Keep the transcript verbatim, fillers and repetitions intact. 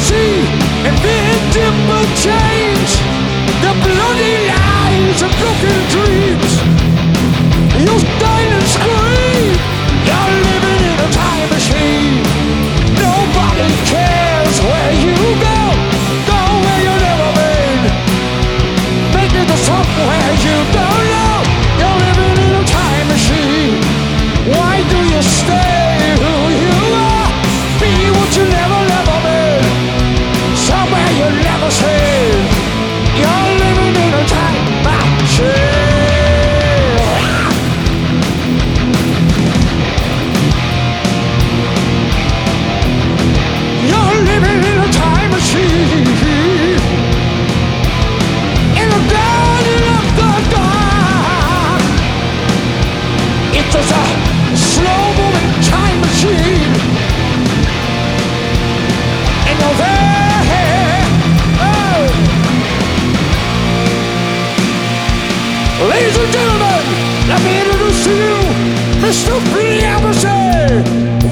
see invisible change, the bloody lies and broken dreams. You stand and scream, you're living in a time machine. Nobody cares where you go, go where you've never been. Make it to somewhere you don't know, you're living in a time machine. Why do you stay who you are? Be what you never, never been. Somewhere you never seen. You're living in a time machine. You're living in a time machine. In the garden of the dark. It's just a slow-moving time machine. And you're there. Oh. Ladies and gentlemen, let me introduce to you Mister P. Amosy.